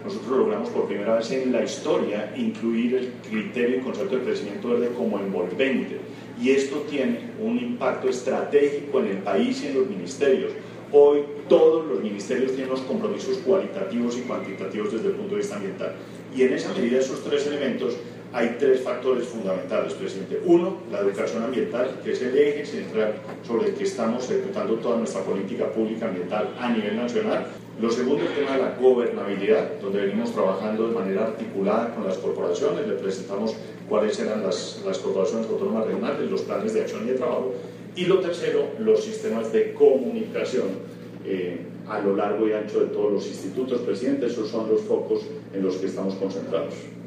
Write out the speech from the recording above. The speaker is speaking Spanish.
nosotros logramos por primera vez en la historia incluir el criterio y concepto de crecimiento verde como envolvente, y esto tiene un impacto estratégico en el país y en los ministerios. Hoy todos los ministerios tienen unos compromisos cualitativos y cuantitativos desde el punto de vista ambiental, y en esa medida esos tres elementos hay tres factores fundamentales, presidente. Uno, la educación ambiental, que es el eje central sobre el que estamos ejecutando toda nuestra política pública ambiental a nivel nacional. Lo segundo, el tema de la gobernabilidad, donde venimos trabajando de manera articulada con las corporaciones, le presentamos cuáles eran las corporaciones autónomas regionales, los planes de acción y de trabajo. Y lo tercero, los sistemas de comunicación a lo largo y ancho de todos los institutos, presidente. Esos son los focos en los que estamos concentrados.